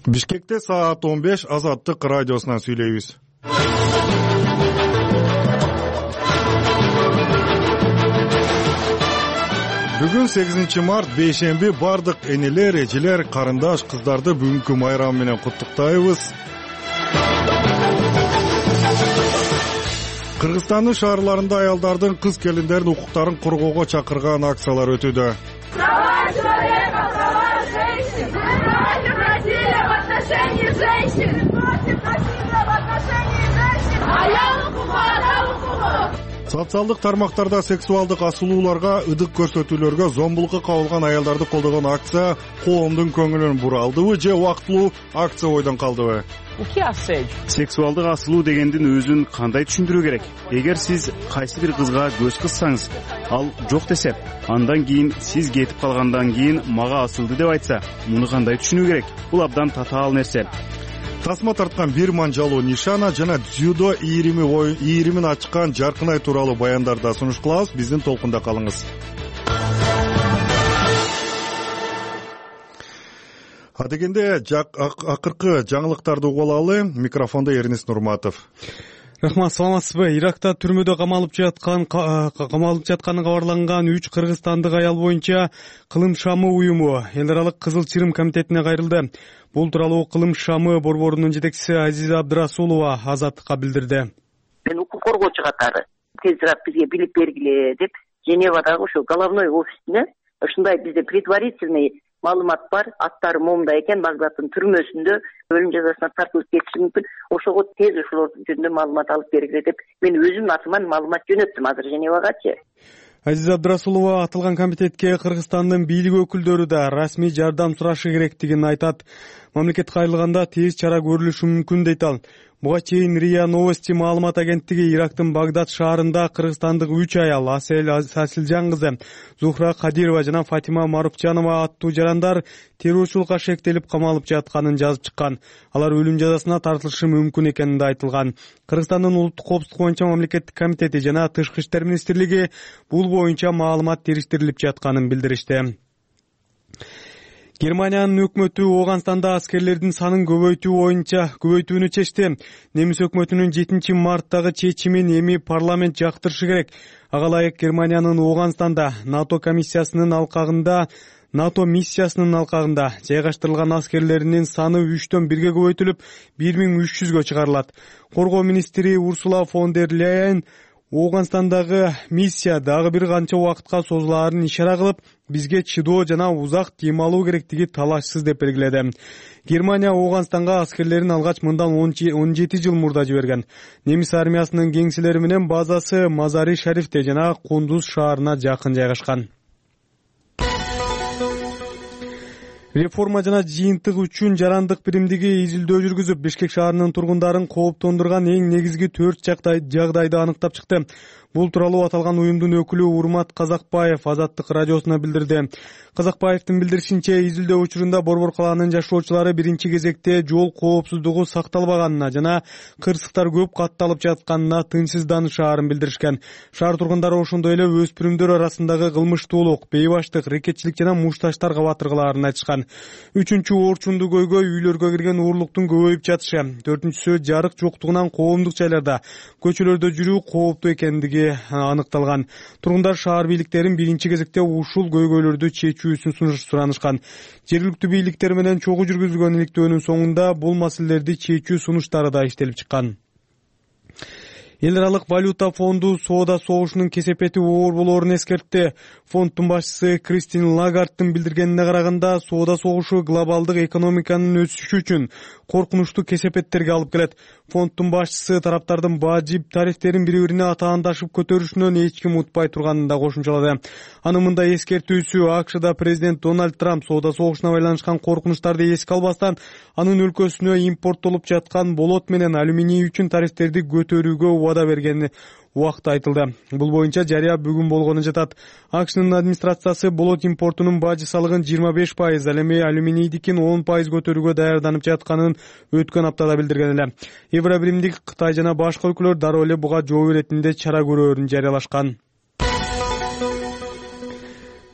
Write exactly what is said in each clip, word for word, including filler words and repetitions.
Бишкекте саат он беш Азаттык радиосунан сүйлөйбүз. Бүгүн сегизинчи март бейшемби бардык энелер, эжелер, карындаш, кыздарды бүгүнкү майрам менен куттуктайбыз. Кыргызстандын шаарларында аялдардын кыз келиндердин укуктарын коргоого чакырган акциялар өтүүдө. Права человека, права женщин, против насилия в отношении женщин, против насилия в отношении женщин, аял укугу, аял укугу. Социалдык тармактарда сексуалдык асуулууларга, ыдык көрсөтүүлөргө, зомбулукка кабылган аялдарды колдогон акция коомдун көңүлүн буралдыбы же убактылуу акция ойдон калдыбы? Сексуалдык асылуу дегендин өзүн кандай түшүндүрүү керек? Эгер сиз кайсы бир кызга көз кыссаңыз, ал жок десе, андан кийин сиз кетип калгандан кийин мага асылды деп айтса, муну кандай түшүнүү керек? Бул абдан татаал нерсе. Тасма тарткан бир манжалуу нишана жана дзюдо ийрими ийримин ачкан Жаркынай тууралуу баяндарда сунуш кылабыз. Биздин толкунда калыңыз. Адегенде акыркы жаңылыктарды угуп алалы. Микрофондо Эрнис Нурматов. Рахмат, саламатсызбы? Иракта түрмөдө камалып жаткан камалып жатканы кабарланган үч кыргызстандык аял боюнча Кылым шамы уюму эл аралык Кызыл чырым комитетине кайрылды. Бул тууралуу Кылым шамы борборунун жетекчиси Азиза Абдрасулова Азаттыкка билдирди. Мен укук коргоочу катары тезирээк бизге билип бергиле деп Женевадагы ошо головной офисине ушундай бизде предварительный маалымат бар, аттары момунда экен, Багдадтын түрмөсүндө өлүм жазасына тартылып кетиши мүмкүн. Ошого тез ошолор жөнүндө маалымат алып бергиле деп мен өзүм атыман маалымат жөнөттүм азыр Женевагачы. Азиза Абдрасулова атылган комитетке Кыргызстандын бийлик өкүлдөрү да расмий жардам сурашы керектигин айтат. Мамлекет кайрылганда тез чара көрүлүшү мүмкүн дейт ал. Буга чейин РИА Новости маалымат агенттиги Ирактын Багдад шаарында кыргызстандык үч аял Асель Сасилжан кызы, Зухра Кадирова жана Фатима Маруфжанова аттуу жарандар террорчулукка шектелип камалып жатканын жазып чыккан. Алар өлүм жазасына тартылышы мүмкүн экени да айтылган. Кыргызстандын улуттук коопсуздук боюнча мамлекеттик комитети жана Тышкы иштер министрлиги бул боюнча маалымат териштирилип жатканын билдиришти. Германиянын өкмөтү Ооганстанда аскерлердин санын көбөйтүү боюнча көбөйтүүнү чечти. Немис өкмөтүнүн жетинчи марттагы чечимин эми парламент жактырышы керек. Ага ылайык Германиянын Ооганстанда НАТО комиссиясынын алкагында НАТО миссиясынын алкагында жайгаштырылган аскерлеринин саны үчтөн бирге көбөйтүлүп, бир миң үч жүзгө чыгарылат. Коргоо министри Урсула фон дер Ляйен Ооганстандагы миссия дагы бир канча убакытка созулаарын ишара кылып, бизге чыдоо жана узак дем алуу керектиги талашсыз деп белгиледи. Германия Ооганстанга аскерлерин алгач мындан он жети жыл мурда жиберген. Немис армиясынын кеңселери менен базасы Мазари Шарифте жана Кундуз шаарына жакын жайгашкан. Реформа жана жыйынтык үчүн жарандык биримдиги изилдөө жүргүзүп, Бишкек шаарынын тургундарын кооптондурган эң негизги төрт жагдайды аныктап чыкты. Бул тууралуу аталган уюмдун өкүлү Урмат Казакбаев Азаттык радиосуна билдирди. Казакбаевдин билдиришинче, изилдөө учурунда Борбор калаанын жашоочулары биринчи кезекте жол коопсуздугу сакталбаганына жана кырсыктар көп катталып жатканына тынчсызданышаарын билдиришкен. Шаар тургундары ошондой эле өспүрүмдөр арасындагы кылмыштуулук, бейбаштык, рекетчилик жана мушташтарга батыргылаарын айтышкан. Үчүнчү орчунду көйгөй үйлөргө кирген уурлуктун көбөйүп жатышы. Төртүнчүсү жарык жоктугунан коомдук жайларда, көчөлөрдө жүрүү кооптуу экендиги аныкталган. Тургундар шаар бийликтерин биринчи кезекте ушул көйгөйлөрдү чечүүсүн суранышкан. Жергиликтүү бийликтер менен чогуу жүргүзүлгөн иликтөөнүн соңунда бул маселелерди чечүү сунуштары да иштелип чыккан. Эл аралык валюта фонду соода согушунун кесепети оор болоорун эскертти. Фонддун башчысы Кристин Лагардтын билдиргенине караганда, соода согушу глобалдык экономиканын өсүшү үчүн коркунучтуу кесепеттерге алып келет. Фонддун башчысы тараптардын важип тарифтерин бири-бирине атаандашып көтөрүшүнөн эч ким утпай турганын да кошумчалады. Анын мындай эскертүүсү АКШда президент Дональд Трамп соода согушуна байланышкан коркунучтарды эске албастан, анын өлкөсүнө импорттолуп жаткан болот менен алюминий үчүн тарифтерди көтөрүүгө убада бергени убакта айтылды. Бул боюнча жарыя бүгүн болгону жатат. АКШнын администрациясы болот импортунун бажы салыгын жыйырма беш пайыз, ал эми алюминийдикин он пайыз көтөрүүгө даярданып жатканын өткөн аптада билдирген эле. Евро биримдик Кытай жана башка өлкөлөр дароо эле буга жооп иретинде чара көрөөрүн жарыялашкан.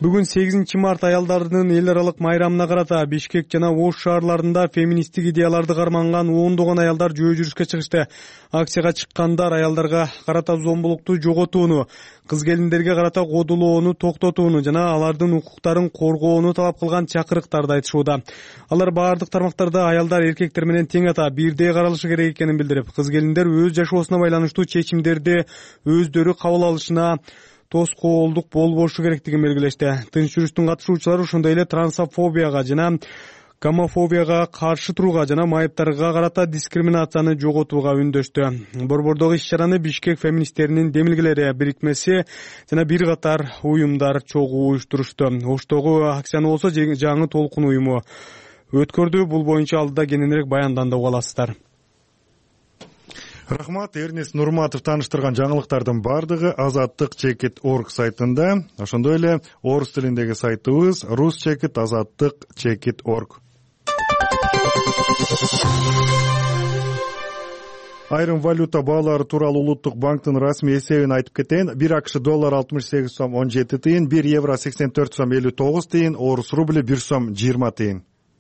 Бүгүн сегизинчи март аялдардын эл аралык майрамына карата Бишкек жана Ош шаарларында феминисттик идеяларды карманган ондогон аялдар жөө жүрүшкө чыгышты. Акцияга чыккандар аялдарга карата зомбулукту жоготууну, кыз келиндерге карата кодулоону токтотууну жана алардын укуктарын коргоону талап кылган чакырыктарды айтышууда. Алар баардык тармактарда аялдар эркектер менен тең ата бирдей каралышы керек экенин билдирип, кыз келиндер өз жашоосуна байланыштуу чечимдерди өздөрү кабыл алышына тоскоолдук болбошу керектигин белгилешти. Тынч жүрүштүн катышуучулары ошондой эле трансфобияга жана гомофобияга каршы турууга жана майыптарга карата дискриминацияны жоготууга үндөштү. Борбордогу иш-чараны Бишкек феминисттеринин демилгелери бирикмеси жана бир катар уюмдар чогуу уюштурушту. Оштогу акцияны болсо жаңы толкун уюму өткөрдү. Бул боюнча алдыда кененирээк баянданда уга аласыздар. Рахмат, Эрнест Нурматов тааныштырган жаңылыктардын бардыгы азаттык чекит точка орг сайтында. Ошондой эле орус тилиндеги сайтыбыз рус чекит азаттык чекит точка орг. Айрым валюта баалары тууралуу Улуттук банктын расмий эсебин айтып кетейин. бир акш доллар алтымыш сегиз сом он жети тыйын, бир евро сексен төрт сом элүү тогуз тыйын, орус рубли бир сом жыйырма тыйын.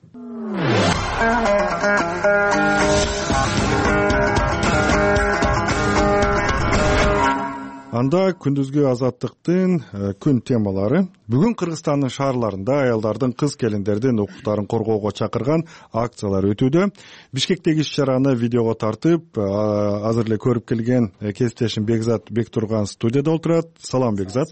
Анда күндүзгү азаттыктын күн темалары. Бүгүн Кыргызстандын шаарларында аялдардын, кыз келиндердин укуктарын коргоого чакырган акциялар өтүүдө. Бишкектеги иш-чараны видеого тартып, азыр эле көрүп келген кесиптешим Бекзат Бектурган студияда отурат. Салам, Бекзат.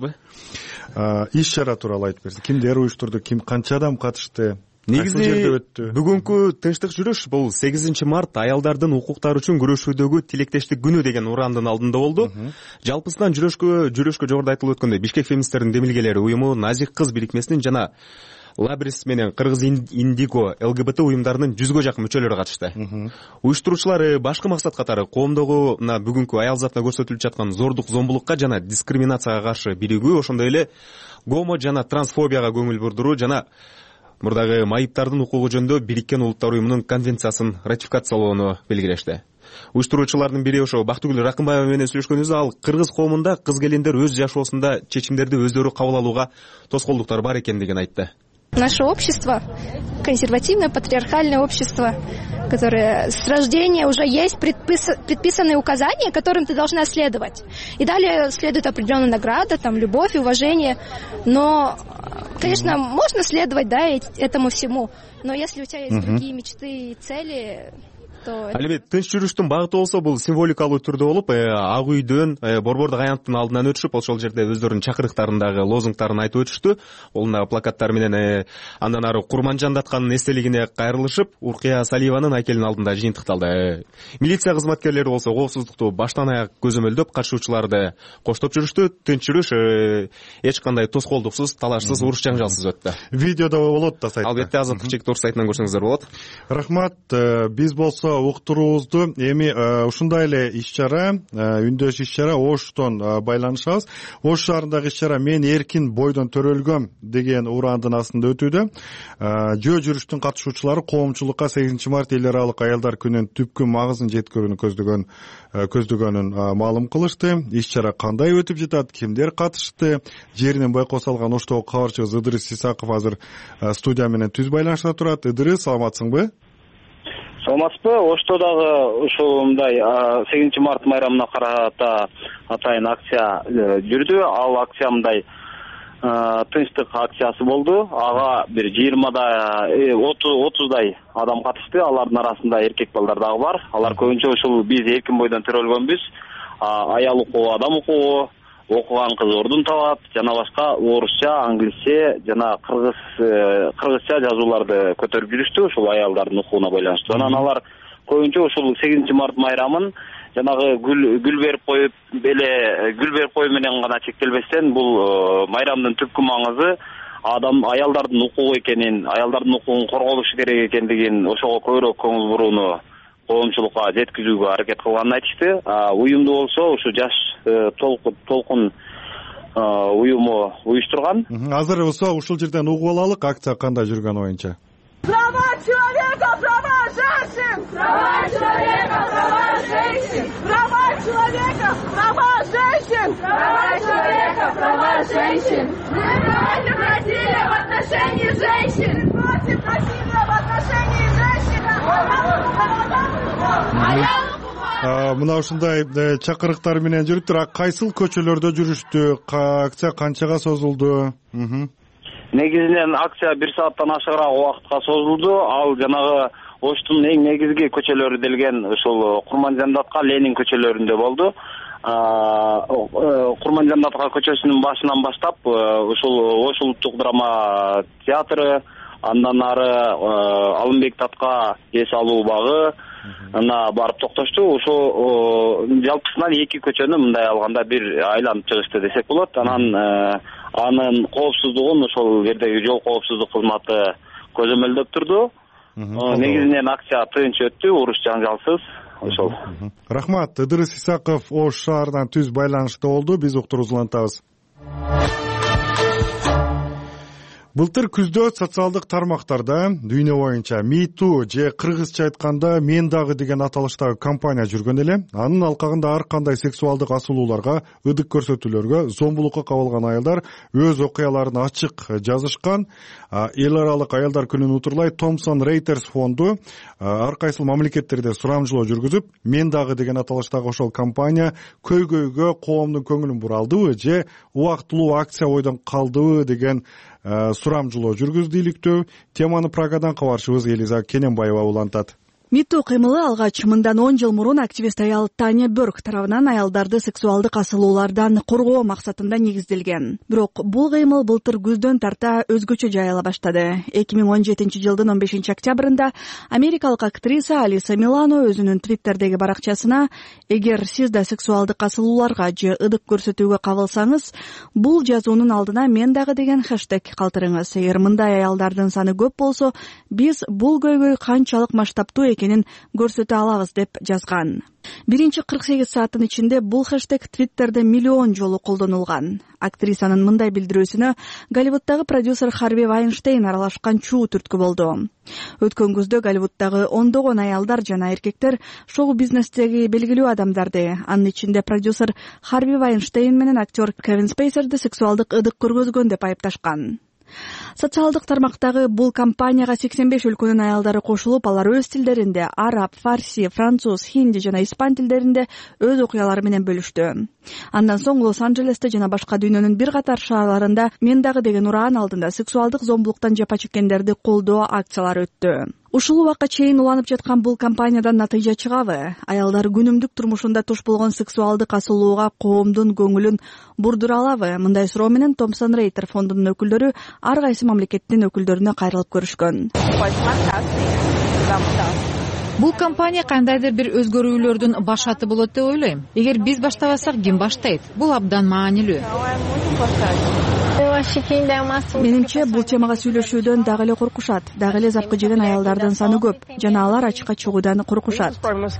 Иш-чара тууралуу айтып берсиң. Кимдер уюштурду, ким канча адам катышты? Негизи бүгүнкү тынчтык жүрүш бул сегизинчи март аялдардын укуктары үчүн күрөшүүдөгү тилектештик күнү деген урандын алдында болду. Жалпысынан жүрүшкө жүрүшкө жогоруда айтылып өткөндөй Бишкек феминисттердин демилгелери уюму, Назик кыз бирикмесинин жана Лабрис менен Кыргыз Индиго ЛГБТ уюмдарынын жүзгө жакын мүчөлөрү катышты. Уюштуруучулар башкы максат катары коомдогу мына бүгүнкү аял затына көрсөтүлүп жаткан зордук, зомбулукка жана дискриминацияга каршы биригүү, ошондой эле гомо жана трансфобияга көңүл бурдуруу жана мурдагы майыптардын укугу жөнүндө Бириккен Улуттар уюмунун конвенциясын ратификациялоону белгилешти. Уюштуруучулардын бири ошо Бактыгүл Ракымбаева менен сүйлөшкөнүбүздө ал кыргыз коомунда кыз келиндер өз жашоосунда чечимдерди өздөрү кабыл алууга тоскоолдуктар бар экендигин айтты. Наше общество, консервативное, патриархальное общество, которое с рождения уже есть предпис... предписанные указания, которым ты должна следовать. И далее следует определенная награда, там, любовь, уважение. Но, конечно, можно следовать, да, этому всему. Но если у тебя есть другие мечты и цели... Албетте, тынч жүрүштүн багыты болсо бул символикалуу түрдө болуп, Ак үйдөн, Борбордук аянттын алдынан өтүшүп, ошол жерде өздөрүнүн чакырыктарындагы лозунгтарын айтып өтүштү. Олуна плакаттар менен андан ары Курманжандатканын эстелигине кайрылышып, Уркия Салиеванын айкелинин алдында жыйынтыкталды. Милиция кызматкерлери болсо коопсуздукту баштан аяк көзөмөлдөп, катышуучуларды коштоп жүрүштү. Тынч жүрүш эч кандай тоскоолдуксуз, талашсыз, уруш жаңжалсыз өттү. Видеодо болот да сайтта. Албетте, азаттык чекит точка орг сайтынан көрсөңүздөр болот. Рахмат. Биз болсо уктуруубузду эми ушундай эле иш-чара, үндөш иш-чара Оштон байланышабыз. Ош шаарындагы иш-чара "Мен эркин бойдон төрөлгөм" деген урандын астында өтүүдө. Жөө жүрүштүн катышуучулары коомчулукка сегизинчи март эл аралык аялдар күнүнүн түпкү магызын жеткирүүнү көздөгөн көздөгөнүн маалым кылышты. Иш-чара кандай өтүп жатат, кимдер катышты? Жеринен байкоо салган Оштогу кабарчыбыз Ыдырыс Исаков азыр студия менен түз байланышта турат. Ыдырыс, саламатсыңбы? Саламатсызбы? Оштодагы ушундай сегизинчи март майрамына карата атайын акция жүрдү. Ал акция мындай тынчтык акциясы болду. Ага бир жыйырмадай, отуздай адам катышты. Алардын арасында эркек балдар дагы бар. Алар көбүнчө ушул биз эркин бойдон төрөлгөнбүз. Аял укугу, адам укугу, окуган кыз ордун табат, жана башка орусча, англисче жана кыргыз кыргызча жазууларды көтөрүп жүрүштү ушул аялдардын укугуна байланыштуу. Анан алар көбүнчө ушул сегизинчи март майрамын жанагы гүл гүл берип коюп, эле гүл берип коюу менен гана чектелбестен, бул майрамдын түпкү маңызы адам аялдардын укугу экенин, аялдардын укугун корголушу керек экендигин, ошого көбүрөөк көңүл бурууну коомчулукка жеткизүүгө аракет кылганын айтышты. Уюмду болсо ушу жаш толкун уюму уюштурган. Азыр болсо ушул жерден угуп алалык, акция кандай жүргөн оюнча. Права человека, права женщин! женщин! Права человека, права женщин! Права человека, права женщин! Права человека, права женщин! Мы против насилия в отношении женщин! Против насилия в отношении женщин! Мына ушундай чакырыктар менен жүрүптүр. Кайсыл көчөлөрдө жүрүштү? Акция канчага созулду? Негизинен акция бир сааттан ашыгыраак убакытка созулду. Ал жанагы Оштун эң негизги көчөлөрү делген ушул Курманжандатка, Ленин көчөлөрүндө болду. Курманжандатка көчөсүнүн башынан баштап ушул Ош улуттук драма театры, андан ары Алымбек Татка эс алуу багы ана барып токтошту. Ошо жалпысынан эки көчөнү мындай алганда бир айланып чыгышты десек болот. Анан анын коопсуздугун ошол жердеги жол коопсуздук кызматы көзөмөлдөп турду. Негизинен акция тынч өттү, уруш жаңжалсыз. Ошол. Рахмат. Ыдырыс Исаков Ош шаарынан түз байланышта болду. Биз уктуруубузду улантабыз. Былтыр күздө социалдык тармактарда дүйнө боюнча Миту же кыргызча айтканда Мен дагы деген аталыштагы кампания жүргөн эле. Анын алкагында ар кандай сексуалдык асуулууларга, ыдык көрсөтүүлөргө, зомбулукка кабылган аялдар өз окуяларын ачык жазышкан. Эл аралык аялдар күнүн утурлай Thomson Reuters фонду ар кайсыл мамлекеттерде сурамжылоо жүргүзүп, Мен дагы деген аталыштагы ошол кампания көйгөйгө коомдун көңүлүн буралдыбы же убактылуу акция ойдон калдыбы деген сурамжылоо жүргүздүйлүктүү. Теманы Прагадан кабарчыбыз Элиза Кененбаева улантат. Миту кыймылы алгач мындан он жыл мурун активист аял Таня Бёрк тарабынан аялдарды сексуалдык асылуулардан коргоо максатында негизделген. Бирок бул кыймыл былтыр күздөн тарта өзгөчө жайыла баштады. эки миң он жетинчи жылдын он бешинчи октябрында америкалык актриса Алиса Милано өзүнүн Твиттердеги баракчасына «Эгер сиз да сексуалдык асылууларга же ыдык көрсөтүүгө кабылсаңыз, бул жазуунун алдына Мен дагы деген хэштег калтырыңыз. Эгер мындай аялдардын саны көп болсо, биз бул көйгөй канчалык масштабтуу экенин көрсөтө алабыз» деп жазган. Биринчи кырк сегиз сааттын ичинде бул хэштег Твиттерде миллион жолу колдонулган. Актрисанын мындай билдирүүсүнө Голливудтагы продюсер Харви Вайнштейн аралашкан чуу түрткү болду. Өткөн күздө Голливудтагы ондогон аялдар жана эркектер шоу-бизнестеги белгилүү адамдарды, анын ичинде продюсер Харви Вайнштейн менен актер Кевин Спейсерди сексуалдык ыдык көргөзгөн деп айыпташкан. Социалдык тармактагы бул кампанияга сексен беш өлкөнүн аялдары кошулуп, алар өз тилдеринде араб, фарси, француз, хинди жана испан тилдеринде өз окуялары менен бөлүштү. Андан соң Лос-Анджелесте жана башка дүйнөнүн бир катар шаарларында Мен дагы деген ураан алдында сексуалдык зомбулуктан жапа чеккендерди колдоо акциялары өттү. Ушул убакка чейин уланып жаткан бул кампаниядан натыйжа чыгабы? Аялдар күнүмдүк турмушунда туш болгон сексуалдык асылууга коомдун көңүлүн бурдура алабы? Мындай суроо менен Thomson Reuters фондунун өкүлдөрү ар кайсы мамлекеттин өкүлдөрүнө кайрылып көрүшкөн. Бул кампания кандайдыр бир өзгөрүүлөрдүн башаты болот деп ойлойм. Эгер биз баштабасак, ким баштайт? Бул абдан маанилүү. Менимче бул темага сүйлөшүүдөн дагы эле коркушат. Дагы эле запкы жеген аялдардын саны көп жана алар ачыкка чыгуудан коркушат.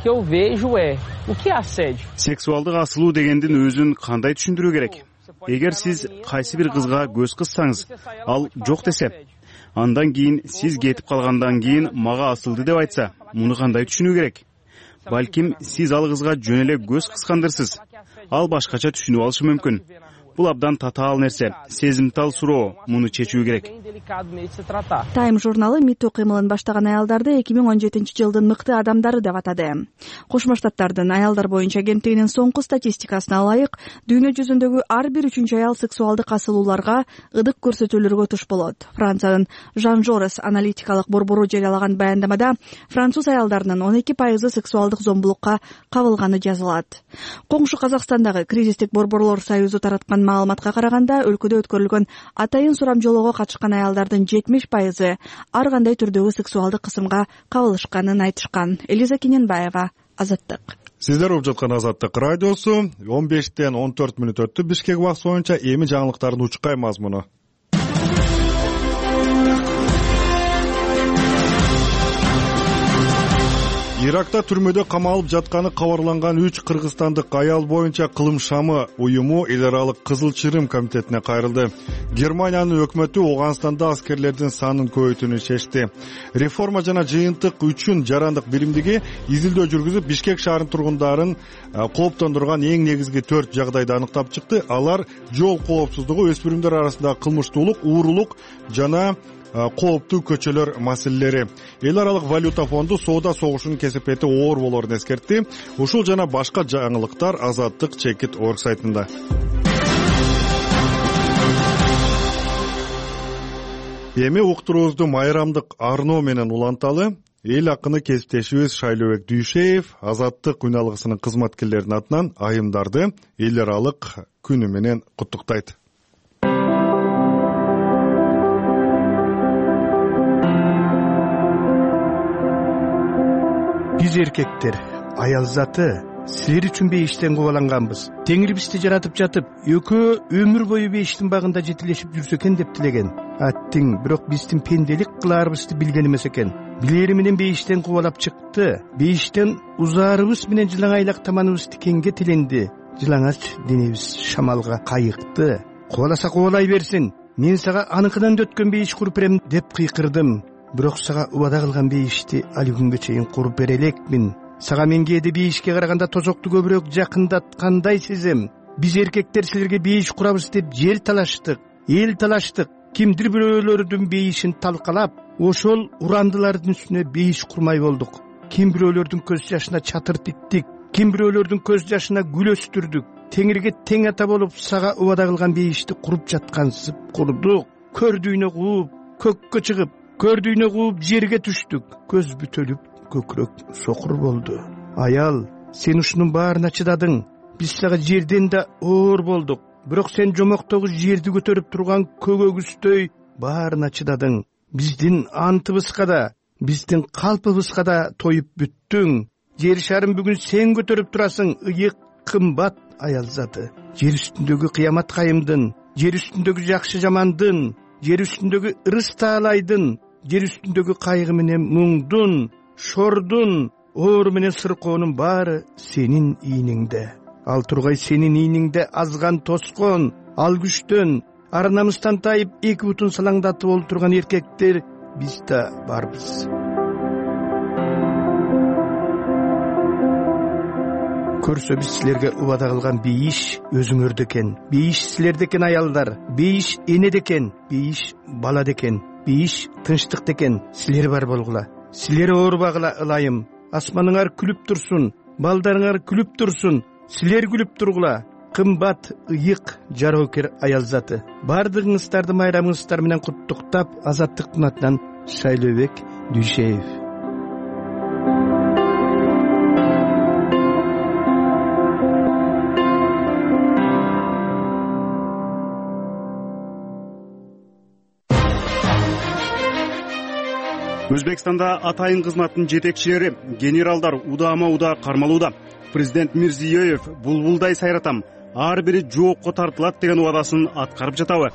Сексуалдык асылуу дегендин өзүн кандай түшүндүрүү керек? Эгер сиз кайсы бир кызга көз кыссаңыз, ал жок десе, андан кийин сиз кетип калгандан кийин мага асылды деп айтса, муну кандай түшүнүү керек? Балким сиз ал кызга жөн эле көз кыскандырсыз. Ал башкача түшүнүп алышы мүмкүн. Бул абдан татаал нерсе, сезимтал суроо, муну чечүү керек. Time журналы Миту кыймылын баштаган аялдарды эки миң он жетинчи жылдын мыкты адамдары деп атады. Кошмо Штаттардын аялдар боюнча агенттигинин соңку статистикасына ылайык, дүйнө жүзүндөгү ар бир үчүнчү аял сексуалдык асылууларга, ыдык көрсөтүүлөргө туш болот. Франциянын Жан Жорес аналитикалык борбору жарыялаган баяндамада француз аялдарынын он эки пайызы сексуалдык зомбулукка кабылганы жазылат. Коңшу Казакстандагы кризистик борборлор союзу тараткан маалыматка караганда, өлкөдө өткөрүлгөн атайын сурамжылоого катышкан аялдардын жетимиш пайызы ар кандай түрдөгү сексуалдык кысымга кабылышканын айтышкан. Элиза Кененбаева, Азаттык. Сиздер угуп жаткан Азаттык радиосу. он бештен он төрт мүнөт өттү. Бишкек убакыты боюнча эми жаңылыктардын учкай мазмуну. Иракта түрмөдө камалып жатканы кабарланган үч кыргызстандык аял боюнча кылым шамы уюму эл аралык Кызыл Чырым комитетине кайрылды. Германиянын өкмөтү Ооганстанда аскерлердин санын көбөйтүүнү чечти. Реформа жана жыйынтык үчүн жарандык биримдиги изилдөө жүргүзүп, Бишкек шаарынын тургундарын кооптондурган эң негизги төрт жагдайды аныктап чыкты. Алар жол коопсуздугу, өспүрүмдөр арасындагы кылмыштуулук, уурулук жана кооптуу көчөлөр маселелери. Эл аралык валюта фонду соода согушунун кесепети оор болоорун эскертти. Ушул жана башка жаңылыктар Азаттык чекит орг сайтында. Эми уктуруубузду майрамдык арноо менен уланталы. Эл акыны кесиптешибиз Шайлообек Дүйшеев Азаттык үн алгысынын кызматкерлеринин атынан айымдарды эл аралык күнү менен куттуктайт. Биз эркектер, аял заты, силер үчүн бейиштен кубаланганбыз. Теңир бизди жаратып жатып, экөө өмүр бою бейиштин багында жетилешип жүрсө экен деп тилеген. Аттиң, бирок биздин пенделик кылаарыбызды билген эмес экен. Билери менен бейиштен кубалап чыкты. Бейиштен узаарыбыз менен жылаңайлак таманыбыз тикенге тиленди. Жылаңач денебиз шамалга кайыкты. Кубаласа кубалай берсин. Мен сага аныкынан өткөн бейиш куруп берем деп кыйкырдым. Бирок сага убада кылган бейишти али күнгө чейин куруп бере элекмин. Сага мен кээде бейишке караганда тозокту көбүрөөк жакындаткандай сезем. Биз эркектер силерге бейиш курабыз деп жер талаштык, эл талаштык. Кимдир бирөөлөрдүн бейишин талкалап, ошол урандылардын үстүнө бейиш курмай болдук. Ким бирөөлөрдүн көз жашына чатыр титтик, ким бирөөлөрдүн көз жашына гүл өстүрдүк. Теңирге тең ата болуп сага убада кылган бейишти куруп жаткансып курдук. Көрдүйнө кууп, көккө чыгып, көрдүйнө кууп жерге түштүк. Көз бүтөлүп, көкүрөк сокур болду. Аял, сен ушунун баарына чыдадың. Биз сага жерден да оор болдук. Бирок сен жомоктогу жерди көтөрүп турган көгөгүсдөй баарына чыдадың. Биздин антыбызга да, биздин калпыбызга да тоюп бүттүң. Жер шарын бүгүн сен көтөрүп турасың, ыйык, кымбат аял заты. Жер үстүндөгү кыямат кайымдын, жер үстүндөгү жакшы жамандын, жер үстүндөгү ырыс таалайдын, жер үстүндөгү кайгы менен муңдун, шордун, оору менен сыркоонун баары сенин ийниңде. Ал тургай сенин ийниңде азган тоскон, ал күчтөн, ар намыстан тайып эки бутун салаңдатып олтурган эркектер биз да барбыз. Көрсө биз силерге убада кылган бейиш өзүңөрдө экен. Бейиш силерде экен аялдар, бейиш энеде экен, бейиш балада экен, бейиш тынчтыкта экен. Силер бар болгула, силер оорубагыла ылайым. Асманыңар күлүп турсун, балдарыңар күлүп турсун, силер күлүп тургула. Кымбат, ыйык, жароокер аял заты. Бардыгыңыздарды майрамыңыздар менен куттуктап, Азаттыктын атынан Шайлообек Дүйшеев. Өзбекстанда атайын кызматтын жетекчилери, генералдар удама уда кармалууда. Президент Мирзиёев булбулдай сайратам, ар бири жоокко тартылат деген убадасын аткарып жатабы?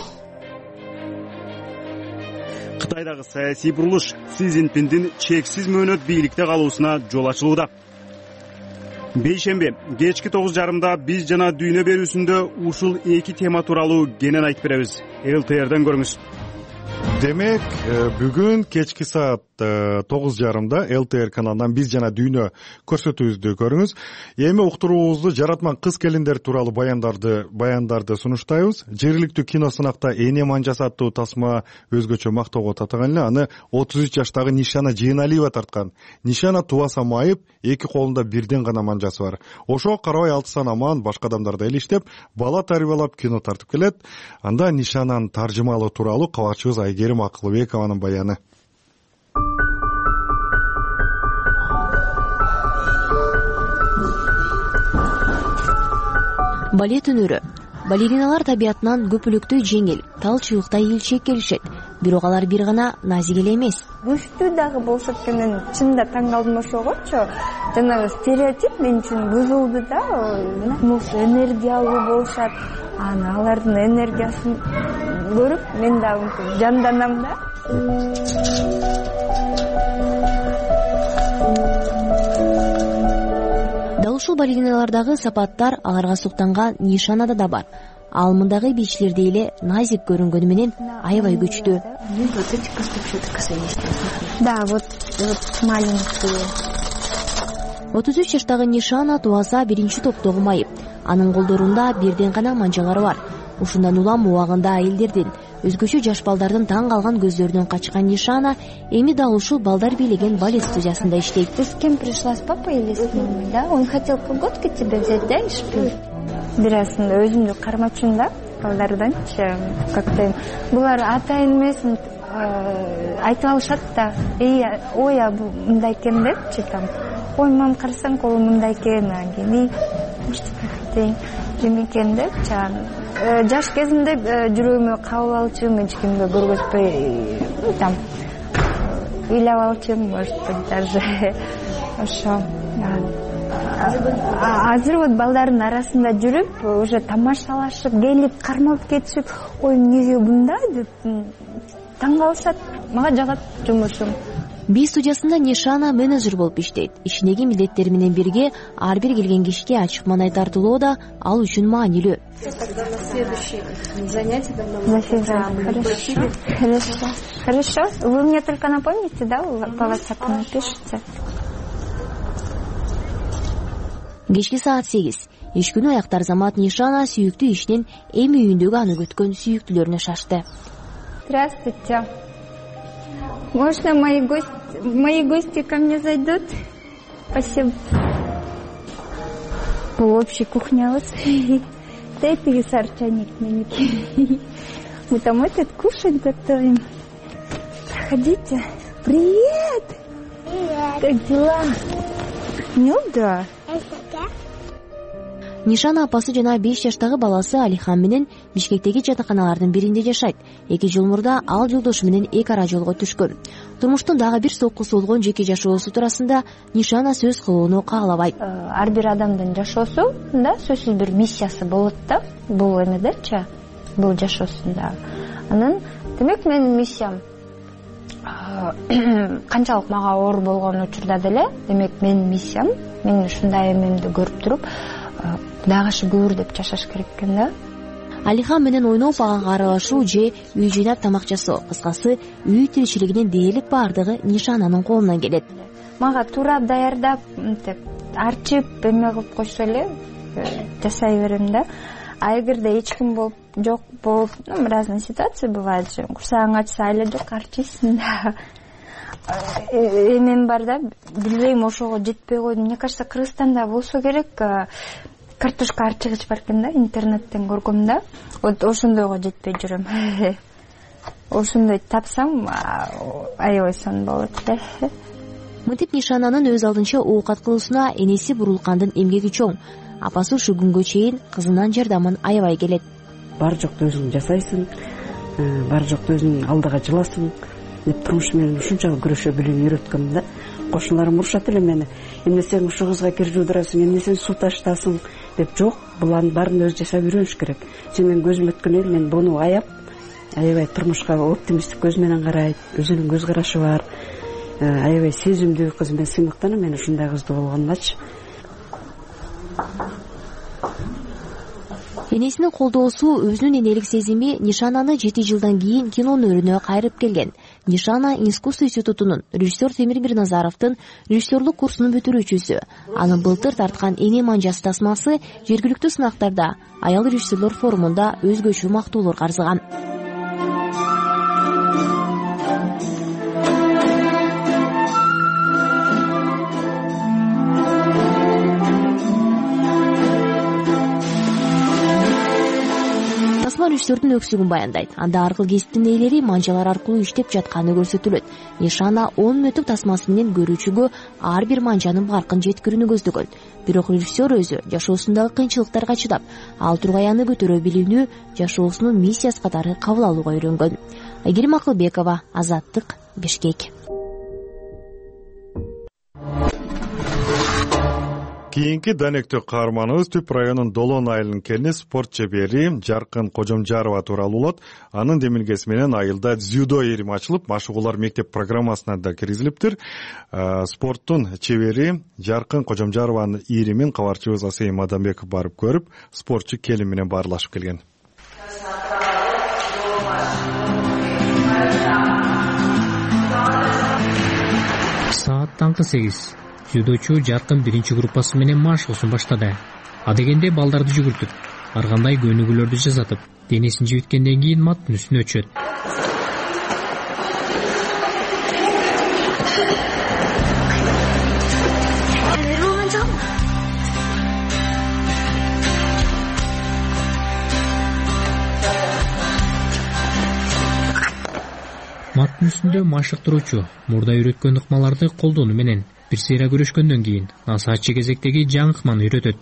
Кытайдагы саясий бурулуш Си Цзиньпиндин чексиз мөөнөт бийликте калуусуна жол ачылууда. Бейшемби кечки тогуз жарымда биз жана дүйнө берүүсүндө ушул эки тема тууралуу кенен айтып беребиз. эл тэ эрден көрүңүз. Демек, бүгүн кечки саат тогуз жарымда эл тэ эр каналынан биз жана дүйнө көрсөтүүбүздү көрүңүз. Эми уктуруубузду жаратман кыз келиндер тууралуу баяндарды баяндарды сунуштайбыз. Жергиликтүү киносынакта Эне манжасы аттуу тасма өзгөчө мактоого татаган эле. Аны отуз үч жаштагы Нишана Жээналиева тарткан. Нишана тубаса майып, эки колунда бирден гана манжасы бар. Ошого карабай алтысан аман башка адамдарда эл иштеп, бала тарбиялап кино тартып келет. Анда Нишананын таржымалоо тууралуу кабарчыбыз Айгерим Акылбекованын баяны. Балет өнөрү. Балериналар табиятынан көпүлүктүү жеңил, тал чыйыктай илчек келишет. Бирок алар бир гана назик эле эмес. Күчтүү дагы болсо экен, мен чынында таң калдым ошогочу. Жанагы стереотип мен үчүн бузулду да. Энергиялуу болушат. Аны алардын энергиясын көрүп, мен дагы жанданам да. балериналардагы сапаттар аларга суктанган нишанада да бар. Ал мындагы бийчилердей эле назик көрүнгөнү менен аябай күчтүү. Да, вот маленькие. отуз үч жаштагы Нишана тубаса биринчи топтогу майып. Анын колдорунда бирден гана манжалары бар. Ушундан улам убагында айылдердин, өзгөчө жаш балдардын таң калган көздөрүнөн качкан Нишана эми дал ушул балдар бийлеген балет студиясында иштейт. Ты с кем пришла, с папой или с мамой, да? Он хотел колготки тебе взять, да, и шпиль? Бирасында өзүмдү кармачумун да, балдарданчы, как-то булар атайын эмесин айтып алышат да. Ой, а мындай экен депчи там. Ой, мам, карасаң колу мындай экен, агени жем экен депчи. Жаш кезимде жүрөгүмө кабыл алчумун, эч кимге көргөзбөй там ыйлап алчумун, может быть, даже ошо. Азыр вот балдардын арасында жүрүп, уже тамашалашып, келип, кармап кетишип, ой, эмнеге мындай деп таң калышат. Мага жагат жумушум. Би студиясында Нишана менеджер болуп иштейт. Ишиндеги милдеттери менен бирге ар бир келген кишиге ачык маанай тартылуу да ал үчүн маанилүү. Хорошо. Хорошо. Вы мне только напомните, да, по WhatsApp напишите. Кечки саат сегиз. Иш күнү аяктар замат Нишана сүйүктүү ишинин эми үйүндөгү аны күткөн сүйүктүүлөрүнө шашты. Здравствуйте. Можно мои гости, мои гости ко мне зайдут? Спасибо. В общей кухне вот. Дайте сарчаник мне. Мы там этот кушать готовим. Проходите. Привет. Привет. Как дела? Милда. Нишана апасы жана беш жаштагы баласы Алихан менен Бишкектеги жатаканалардын биринде жашайт. Эки жыл мурда ал жолдошу менен эки ара жолго түшкөн. Турмуштун дагы бир соккусу болгон жеке жашоосу туурасында Нишана сөз кылууну каалабайт. Ар бир адамдын жашоосунда сөзсүз бир миссиясы болот да, бул эмедечи, бул жашоосунда. Анан демек менин миссиям канчалык мага оор болгон учурда деле, демек менин миссиям, мен ушундай эмемди көрүп туруп дагы көөр деп жашаш керек экен да. Алихан менен ойноп ага карабашуу же үй жыйнап тамак жасоо, кыскасы үй тиричилигинин дээрлик баардыгы Нишананын колунан келет. Мага турап даярдап, мынтип арчып эме кылып койсо эле жасай берем да. А эгерде эч ким болуп жок болуп, ну, разные ситуации бывают же. Курсагың ачса айла жок, арчыйсың да. Эмем бар да, билбейм, ошого жетпей койдум. Мне кажется, Кыргызстанда болсо керек, картошка арчыгыч бар экен да, интернеттен көргөм да. Вот ошондойго жетпей жүрөм. Ошондой тапсам, аябай сон болот да. Мынтип Нишананын өз алдынча оокат кылуусуна энеси Бурулкандын эмгеги чоң. Апасы ушу күнгө чейин кызынан жардамын аябай келет. Бар жокто өзүң жасайсың, бар жокто өзүң алдыга жыласың деп турмуш менен ушунчалык күрөшө билүүнү үйрөткөм да. Кошуналарым урушат эле мени. Эмне сен ушу кызга кир жуудурасың, эмне сен суу таштасың деп. Жок, булардын баарын өзү жашап үйрөнүш керек. Сен менин көзүм өткөн эл, мен буну аяп, аябай турмушка оптимисттик көз менен карайт, өзүнүн көз карашы бар, аябай сезимдүү кыз. Мен сыймыктанам мен ушундай кызды болгондачы. Энесинин колдоосу, өзүнүн энелик сезими Нишананы жети жылдан кийин кино өнөрүнө кайрып келген. Нишана Искусство институтунун, режиссер Темир Мирназаровдун режиссерлук курсунун бүтүрүүчүсү. Анын былтыр тарткан эне манжасы тасмасы жергиликтүү сынактарда, аял режиссерлор форумунда өзгөчө мактоолор карзыган. Режиссердин өксүгүн баяндайт. Анда аркыл кесиптин ээлери манжалар аркылуу иштеп жатканы көрсөтүлөт. Нишана он мүнөттүк тасмасы менен көрүүчүгө ар бир манжанын баркын жеткирүүнү көздөгөн. Бирок режиссер өзү жашоосундагы кыйынчылыктарга чыдап, ал тургай аны көтөрө билүүнү жашоосунун миссиясы катары кабыл алууга үйрөнгөн. Айгерим Акылбекова, Азаттык, Бишкек. Кийинки данектүү каарманыбыз Түп районунун Долон айылынын келини спорт чебери Жаркын Кожомжарова тууралуу болот. Анын демилгеси менен айылда дзюдо ирими ачылып, машыгуулар мектеп программасына да киргизилиптир. Спорттун чебери Жаркын Кожомжарованын иримин кабарчыбыз Асейим Мадамбеков барып көрүп, спортчу келин менен баарлашып келген. Саат таңкы сегиз. Дзюдочу Жаркын биринчи группасы менен машыгуусун баштады. Адегенде балдарды жүгүртүп, ар кандай көнүгүүлөрдү жасатып, денесин жибиткенден кийин маттын үстүнө өтүшөт. Маттын үстүндө машыктыруучу мурда үйрөткөн ыкмаларды колдонуу менен бир сыйра көрүшкөндөн кийин насаатчы кезектеги жаңы ыкманы үйрөтөт.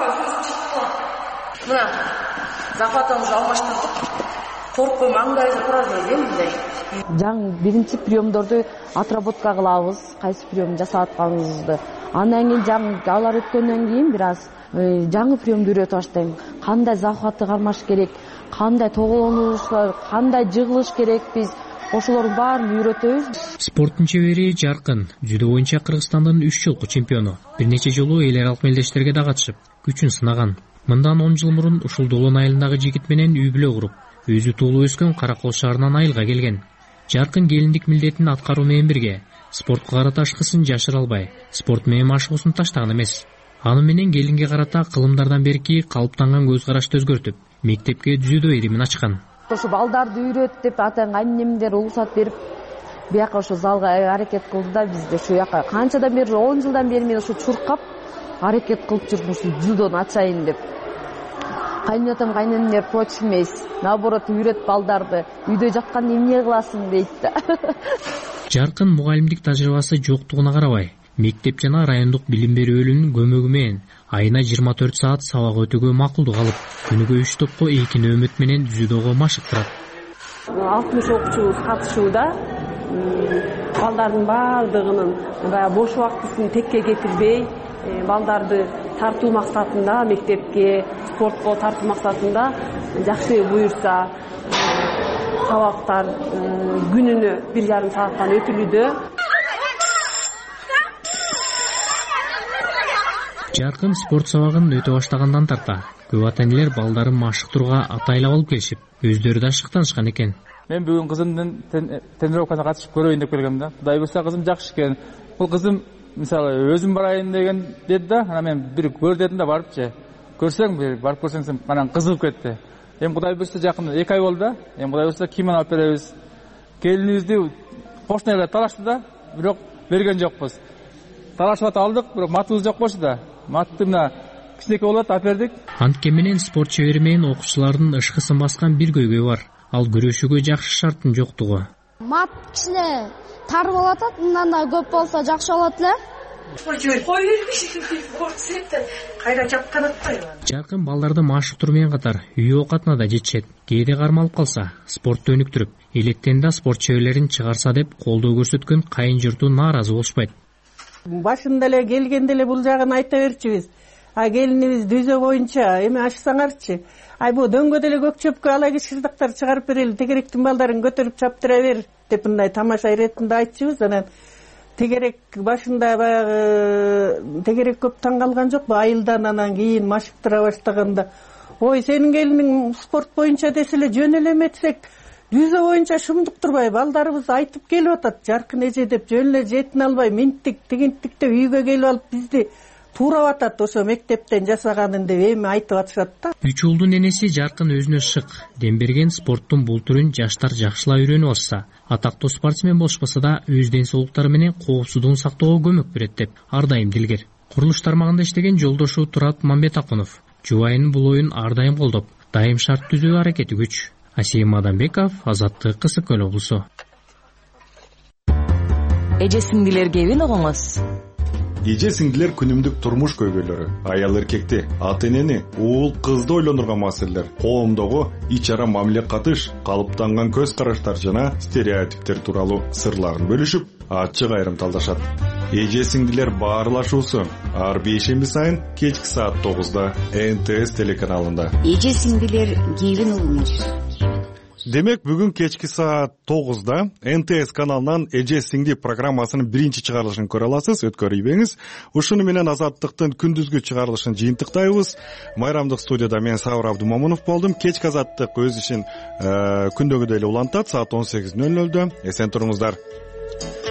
Мына захватыңызды алмаштырдык. Коркпой маңдайыңызды тура жүргөн мындай. Жаңы биринчи приемдорду отработка кылабыз, кайсы прием жасап атканыңызды. Андан кийин жаңы алар өткөндөн кийин бир аз жаңы приемду үйрөтүп баштайм. Кандай захватты кармаш керек, кандай тоголонуштар, кандай жыгылыш керек, биз ошолордун баарын үйрөтөбүз. Спорттун чебери Жаркын дзюдо боюнча Кыргызстандын үч жолку чемпиону. Бир нече жолу эл аралык мелдештерге да катышып, күчүн сынаган. Мындан он жыл мурун ушул Долон айылындагы жигит менен үй бүлө куруп, өзү туулуп өскөн Каракол шаарынан айылга келген. Жаркын келиндик милдетин аткаруу менен бирге спортко карата ашкысын жашыра албай, спорт менен машыгуусун таштаган эмес. Аны менен келинге карата кылымдардан берки калыптанган көз карашты өзгөртүп, мектепке дзюдо иримин ачкан. Ошо балдарды үйрөт деп атаң аннемдер уруксат берип, бияка ошо залга аракет кылды да бизде ушу жака канчадан бери он жылдан бери мен ошо чуркап аракет кылып жүрдүм ушу дзюдону ачайын деп. Кайнатам кайненелер против эмес, наоборот үйрөт балдарды, үйдө жатканда эмне кыласың дейт да. Жаркын мугалимдик тажрыйбасы жоктугуна карабай, мектеп жана райондук билим берүү бөлүмүнүн көмөгү менен айына жыйырма төрт саат сабак өтүүгө макулдук алып, күнүгө үч топко эки нөөмөт менен дзюдого машыктырат. алтымыш окуучубуз катышууда. Балдардын баардыгынын баягы бош убактысын текке кетирбей, балдарды тартуу максатында мектепке, спортко тартуу максатында жакшы буюрса сабактар күнүнө бир жарым сааттан өтүлүүдө. Жаркын спорт сабагын өтө баштагандан тарта көп ата-энелер балдарын машыктырууга атайлап алып келишип, өздөрү да шыктанышкан экен. Мен бүгүн кызымдын тренировкасына катышып көрөйүн деп келгем да. Кудай буйрса кызым жакшы экен. Бул кызым мисалы өзүм барайын деген деди да, анан мен бир көр дедим да барыпчы. Көрсөң бир барып көрсөң анан кызыгып кетти. Эми Кудай буйрса жакында эки ай болду да. Эми Кудай буйрса кийим алып беребиз. Келинибизди кошуна эле талашты да, бирок берген жокпуз. Талашып ата алдык, бирок матыбыз жок болчу да. Матты мына кичинекей болот, алып бердик. Антке менен спорт чебери менен окуучулардын ышкысын баскан бир көйгөй бар. Ал күрөшүүгө жакшы шарттын жоктугу. Мат кичине тар болот, мындан да көп болсо жакшы болот эле. Кайра жапкан атпайбы? Жаркын балдарды машыктыруу менен катар үй оокатына да жетишет. Кээде кармалып калса, спортты өнүктүрүп, электен да спорт чеберлерин чыгарса деп колдоо көрсөткөн кайын журту нааразы болушпайт. Башында эле келгенде эле бул жагын айта берчүбүз. А келинибиз дүзө боюнча эми ачсаңарчы. Ай бу дөңгө деле көк чөпкө алай кичирдактар чыгарып берели, тегеректин балдарын көтөрүп чаптыра бер деп мындай тамаша иретинде айтчыбыз. Анан тегерек башында баягы тегерек көп таң калган жокпу, айылдан анан кийин машыктыра баштаганда. Ой, сенин келиниң спорт боюнча десе эле жөн эле эметсек, дүзө боюнча шумдуктурбай балдарыбыз айтып келип атат. Жаркын эже деп жөн эле жетине албай минттик, тигинтик деп үйгө келип алып бизди туурап атат, ошо мектептен жасаганын деп эми айтып атышат да. Үч уулдун энеси Жаркын өзүнө шык, дем берген спорттун бул түрүн жаштар жакшылап үйрөнүп алса, атактуу спортсмен болушпаса да өз ден соолуктары менен коопсуздугун сактоого көмөк берет деп ар дайым дилгер. Курулуш тармагында иштеген жолдошу Турат Мамбетакунов жубайынын бул оюн ар дайым колдоп, дайым шарт түзүү аракети күч. Асейим Мадамбеков, Азаттык, Кысык Көл облусу. Эже сиңдилерге эбин огоңуз. Эже сиңдилер күнүмдүк турмуш көйгөйлөрү, аял эркекти, ата-энени, уул кызды ойлондурган маселелер, коомдогу ич ара мамиле катыш, калыптанган көз караштар жана стереотиптер тууралуу сырларын бөлүшүп, ачык айрымталдашат. Эже сиңдилер баарлашуусу ар бейшемби сайын кечки саат тогузда эн тэ эс телеканалында. Эже сиңдилер кийбин угуңуз. Демек бүгүн кечки саат тогузда эн тэ эс каналынан эже сиңди программасынын биринчи чыгарылышын көрө аласыз. Өткөрүйбөңүз. Ушуну менен Азаттыктын күндүзгү чыгарылышын жыйынтыктайбыз. Майрамдык студияда мен Сабыр Абдумомунов болдум. Кечки Азаттык өз ишин күндөгүдөй эле улантат саат он сегиз нөл нөлдө. Эсен туруңуздар.